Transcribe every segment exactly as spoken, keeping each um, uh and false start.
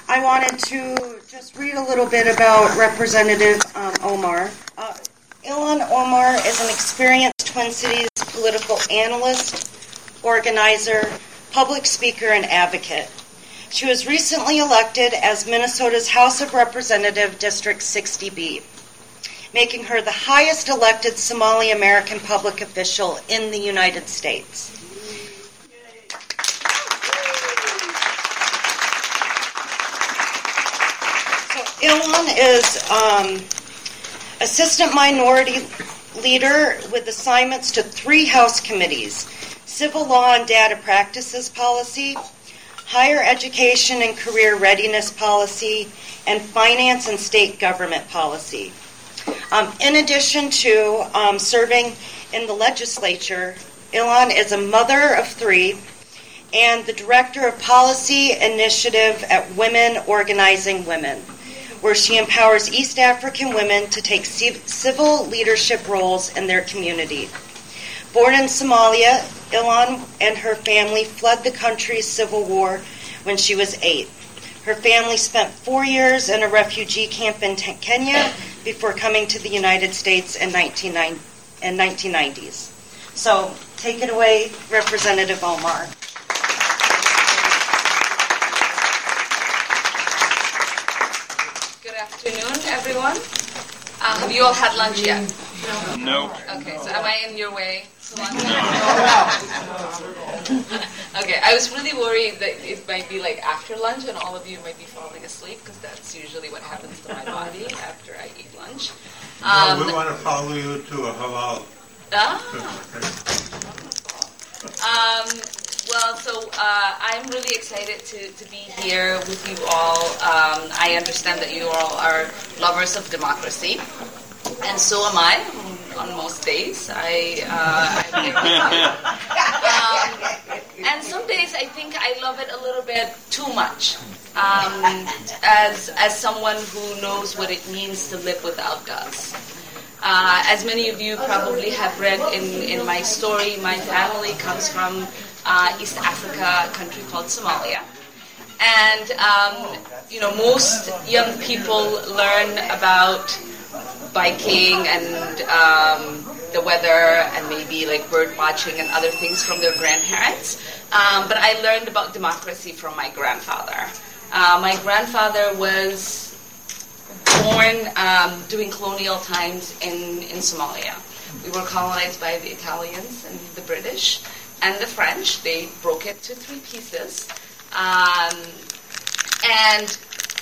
I wanted to just read a little bit about Representative um, Omar. Uh, Ilhan Omar is an experienced Twin Cities political analyst, organizer, public speaker, and advocate. She was recently elected as Minnesota's House of Representatives District sixty B, making her the highest elected Somali American public official in the United States. So Ilhan is um, Assistant Minority Leader with assignments to three House committees: Civil Law and Data Practices Policy, Higher Education and Career Readiness Policy, and Finance and State Government Policy. Um, in addition to um, serving in the legislature, Ilhan is a mother of three and the director of policy initiative at Women Organizing Women, where she empowers East African women to take civil leadership roles in their community. Born in Somalia, Ilhan and her family fled the country's civil war when she was eight. Her family spent four years in a refugee camp in Kenya before coming to the United States in nineteen nineties. So, take it away, Representative Omar. Good afternoon, everyone. Um, have you all had lunch yet? No. Okay, so am I in your way? Okay, I was really worried that it might be like after lunch and all of you might be falling asleep, because that's usually what happens to my body after I eat lunch. Um, no, we want to follow you to a halal. Ah. Um, well, so uh, I'm really excited to, to be here with you all. Um, I understand that you all are lovers of democracy, and so am I. On most days, I, uh, I um, and some days I think I love it a little bit too much. Um, as as someone who knows what it means to live without us. Uh, as many of you probably have read in, in my story, my family comes from uh, East Africa, a country called Somalia. And, um, you know, most young people learn about biking and um, the weather and maybe like bird watching and other things from their grandparents. Um, but I learned about democracy from my grandfather. Uh, my grandfather was born um, during colonial times in, in Somalia. We were colonized by the Italians and the British and the French. They broke it to three pieces. Um, and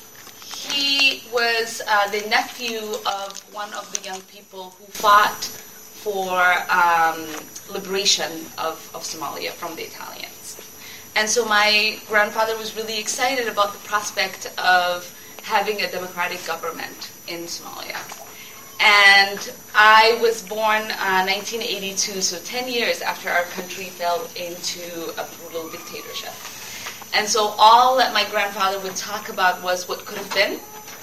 he was uh, the nephew of one of the young people who fought for um, liberation of, of Somalia from the Italians. And so my grandfather was really excited about the prospect of having a democratic government in Somalia. And I was born uh, nineteen eighty-two, so ten years after our country fell into a brutal dictatorship. And so all that my grandfather would talk about was what could have been,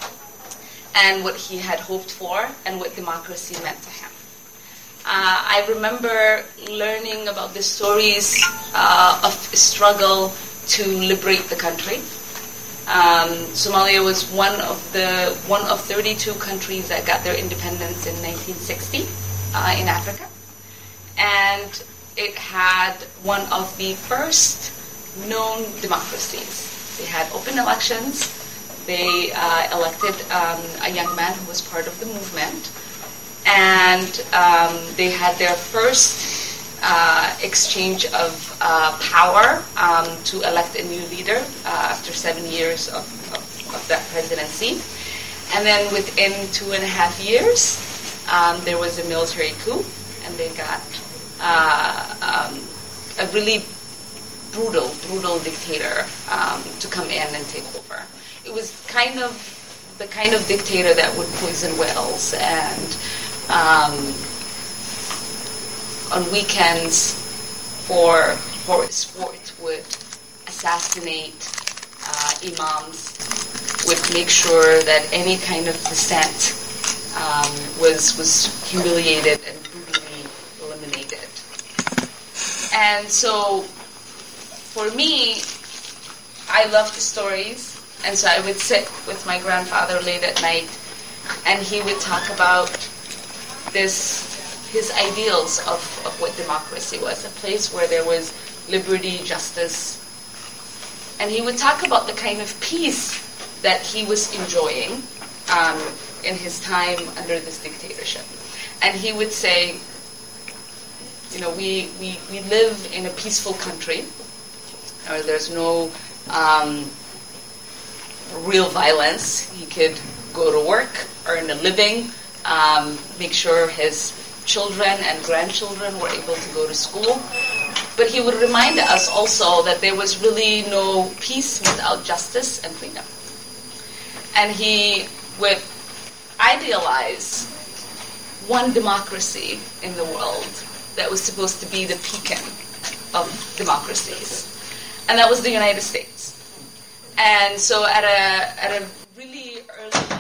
and what he had hoped for, and what democracy meant to him. Uh, I remember learning about the stories uh, of struggle to liberate the country. Um, Somalia was one of the one of thirty-two countries that got their independence in nineteen sixty uh, in Africa, and it had one of the first known democracies. They had open elections. They uh, elected um, a young man who was part of the movement, and um, they had their first uh, exchange of uh, power um, to elect a new leader uh, after seven years of, of, of that presidency. And then within two and a half years, um, there was a military coup, and they got uh, um, a really brutal, brutal dictator um, to come in and take over. It was kind of the kind of dictator that would poison whales, and um, on weekends for for sport would assassinate uh, imams, would make sure that any kind of dissent um, was was humiliated and brutally eliminated. And so, for me, I love the stories And so I would sit with my grandfather late at night, and he would talk about this, his ideals of, of what democracy was, a place where there was liberty, justice. And he would talk about the kind of peace that he was enjoying um, in his time under this dictatorship. And he would say, you know, we, we, we live in a peaceful country, or there's no um, real violence. He could go to work, earn a living, um, make sure his children and grandchildren were able to go to school. But he would remind us also that there was really no peace without justice and freedom. And he would idealize one democracy in the world that was supposed to be the beacon of democracies. And that was the United States. And so at a at a really early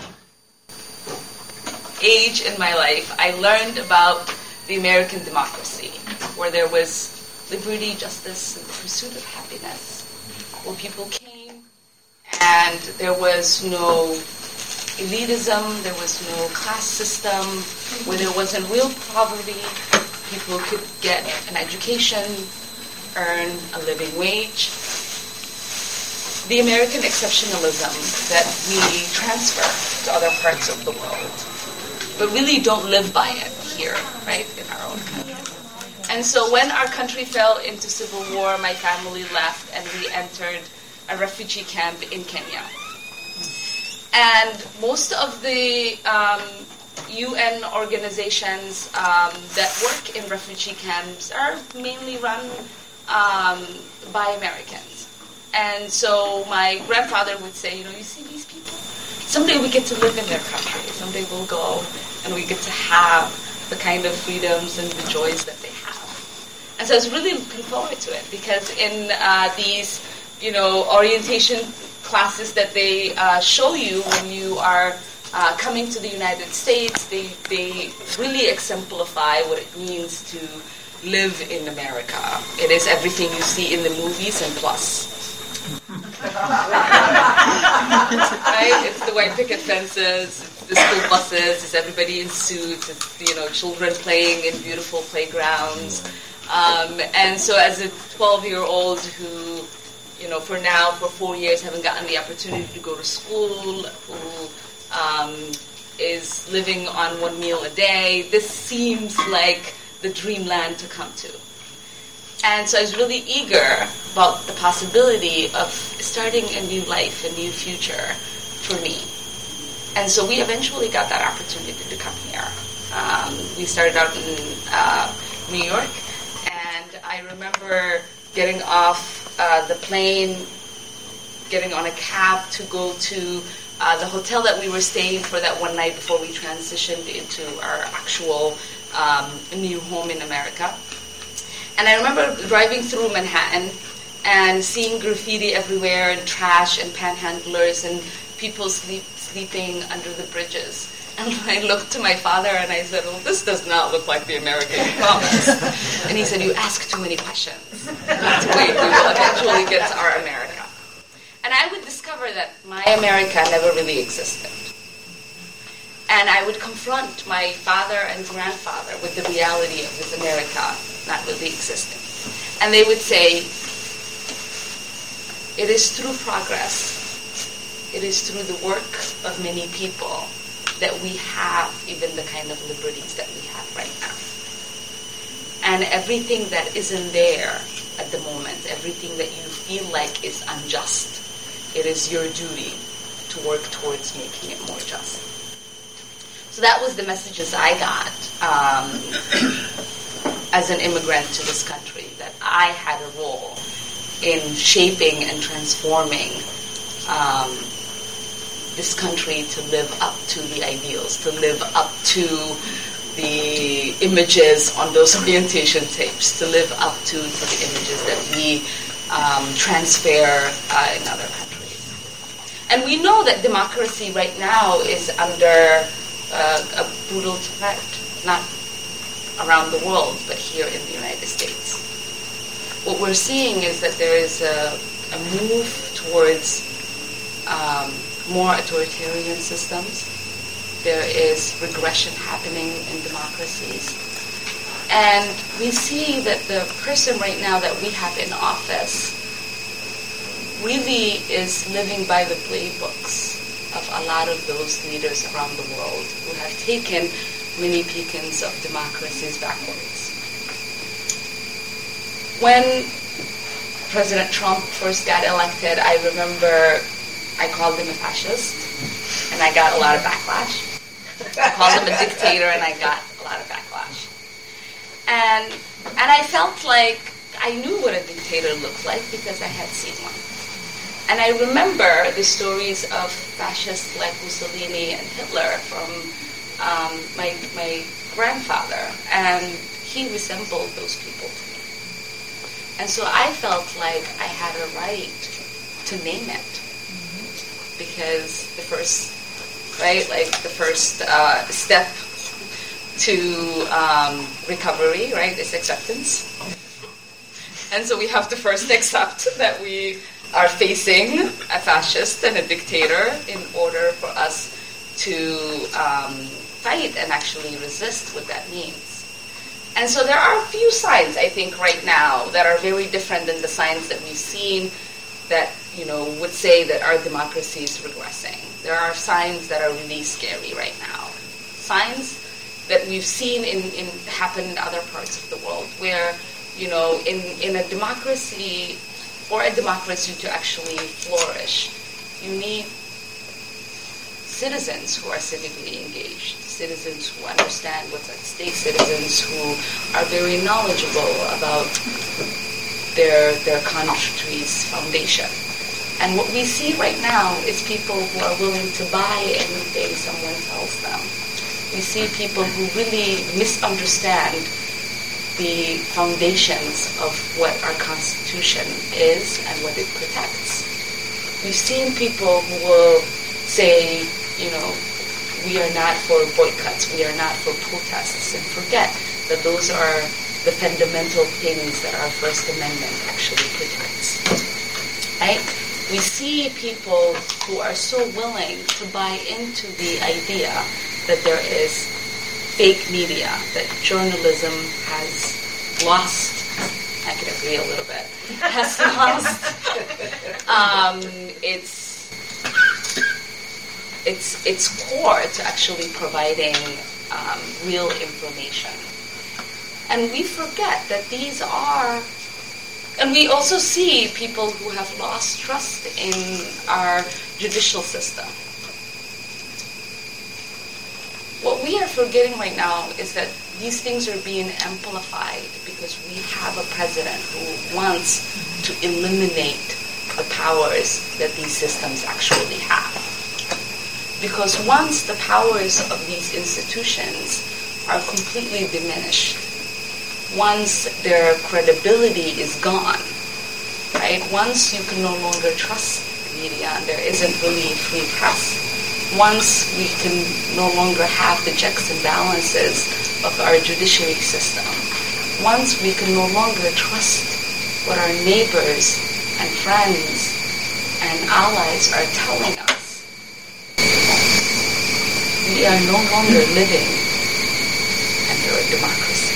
age in my life, I learned about the American democracy, where there was liberty, justice, and the pursuit of happiness, where people came and there was no elitism, there was no class system, where there wasn't real poverty. People could get an education, earn a living wage. The American exceptionalism that we transfer to other parts of the world, but really don't live by it here, right, in our own country. And so when our country fell into civil war, my family left and we entered a refugee camp in Kenya. And most of the um, U N organizations um, that work in refugee camps are mainly run um, by Americans. And so my grandfather would say, you know, you see these people? Someday we get to live in their country. Someday we'll go and we get to have the kind of freedoms and the joys that they have. And so I was really looking forward to it, because in uh, these, you know, orientation classes that they uh, show you when you are uh, coming to the United States, they, they really exemplify what it means to live in America. It is everything you see in the movies and plus. Right? It's the white picket fences, it's the school buses, it's everybody in suits, it's, you know, children playing in beautiful playgrounds. Um, and so as a twelve-year-old who, you know, for now, for four years, haven't gotten the opportunity to go to school, who um, is living on one meal a day, this seems like the dreamland to come to. And so I was really eager about the possibility of starting a new life, a new future for me. And so we eventually got that opportunity to come here. Um, we started out in uh, New York, and I remember getting off uh, the plane, getting on a cab to go to uh, the hotel that we were staying for that one night before we transitioned into our actual um, new home in America. And I remember driving through Manhattan and seeing graffiti everywhere and trash and panhandlers and people sleep, sleeping under the bridges. And I looked to my father and I said, well, this does not look like the American promise. And he said, you ask too many questions. Let's wait, we will eventually get to our America. And I would discover that my America never really existed. And I would confront my father and grandfather with the reality of this America not really existing. And they would say, it is through progress, it is through the work of many people that we have even the kind of liberties that we have right now. And everything that isn't there at the moment, everything that you feel like is unjust, it is your duty to work towards making it more just. So that was the messages I got um, as an immigrant to this country, that I had a role in shaping and transforming um, this country to live up to the ideals, to live up to the images on those orientation tapes, to live up to, to the images that we um, transfer uh, in other countries. And we know that democracy right now is under Uh, a brutal threat, not around the world, but here in the United States. What we're seeing is that there is a, a move towards um, more authoritarian systems. There is regression happening in democracies. And we see that the person right now that we have in office really is living by the playbooks of a lot of those leaders around the world who have taken many beacons of democracies backwards. When President Trump first got elected, I remember I called him a fascist, and I got a lot of backlash. I called him a dictator, and I got a lot of backlash. And and I felt like I knew what a dictator looked like because I had seen one. And I remember the stories of fascists like Mussolini and Hitler from um, my my grandfather, and he resembled those people to me. And so I felt like I had a right to name it, because the first, right, like the first uh, step to um, recovery, right, is acceptance. And so we have to first accept that we are facing a fascist and a dictator in order for us to um, fight and actually resist what that means. And so there are a few signs, I think, right now that are very different than the signs that we've seen that, you know, would say that our democracy is regressing. There are signs that are really scary right now. Signs that we've seen in, in happen in other parts of the world where, you know, in, in a democracy, for a democracy to actually flourish, you need citizens who are civically engaged, citizens who understand what's at stake, citizens who are very knowledgeable about their their country's foundation. And what we see right now is people who are willing to buy anything someone tells them. We see people who really misunderstand the foundations of what our Constitution is and what it protects. We've seen people who will say, you know, we are not for boycotts, we are not for protests, and forget that those are the fundamental things that our First Amendment actually protects. Right? We see people who are so willing to buy into the idea that there is fake media, that journalism has lost, I can agree a little bit, has lost um, its, its, its core to actually providing um, real information. And we forget that these are, and we also see people who have lost trust in our judicial system. What we are forgetting right now is that these things are being amplified because we have a president who wants to eliminate the powers that these systems actually have. Because once the powers of these institutions are completely diminished, once their credibility is gone, right? Once you can no longer trust media and there isn't really a free press, once we can no longer have the checks and balances of our judiciary system, once we can no longer trust what our neighbors and friends and allies are telling us, we are no longer living under a democracy.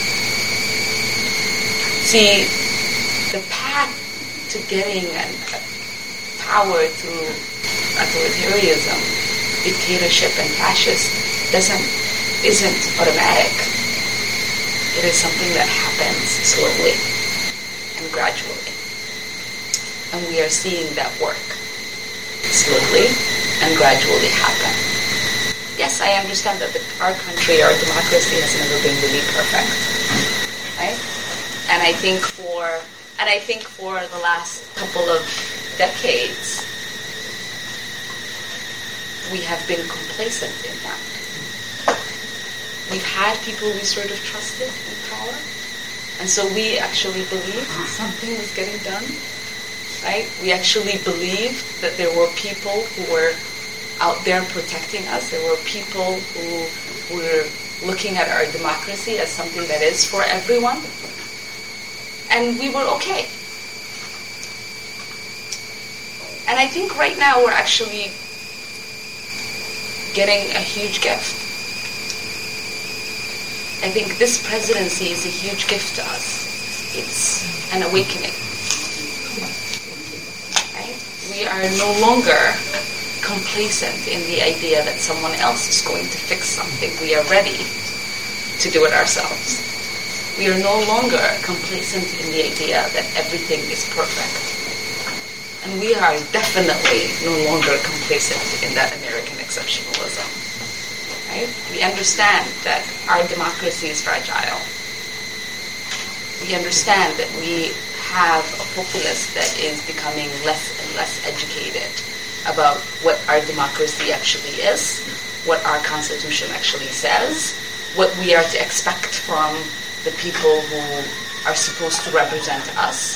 See, the path to getting power through authoritarianism, dictatorship, and fascist doesn't isn't automatic. It is something that happens slowly and gradually. And we are seeing that work slowly and gradually happen. Yes, I understand that the, our country, our democracy has never been really perfect. Right? And I think for and I think for the last couple of decades, we have been complacent in that. We've had people we sort of trusted in power, and so we actually believed something was getting done, right? We actually believed that there were people who were out there protecting us. There were people who were looking at our democracy as something that is for everyone, and we were okay. And I think right now we're actually getting a huge gift. I think this presidency is a huge gift to us. It's an awakening. Right? We are no longer complacent in the idea that someone else is going to fix something. We are ready to do it ourselves. We are no longer complacent in the idea that everything is perfect. And we are definitely no longer complacent in that American exceptionalism. Right? We understand that our democracy is fragile. We understand that we have a populace that is becoming less and less educated about what our democracy actually is, what our Constitution actually says, what we are to expect from the people who are supposed to represent us.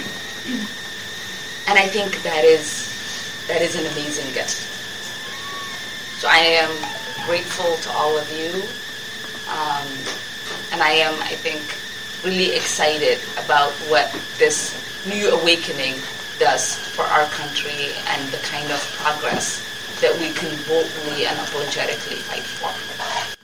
And I think that is that is an amazing gift. So I am grateful to all of you, um, and I am, I think, really excited about what this new awakening does for our country and the kind of progress that we can boldly and apologetically fight for.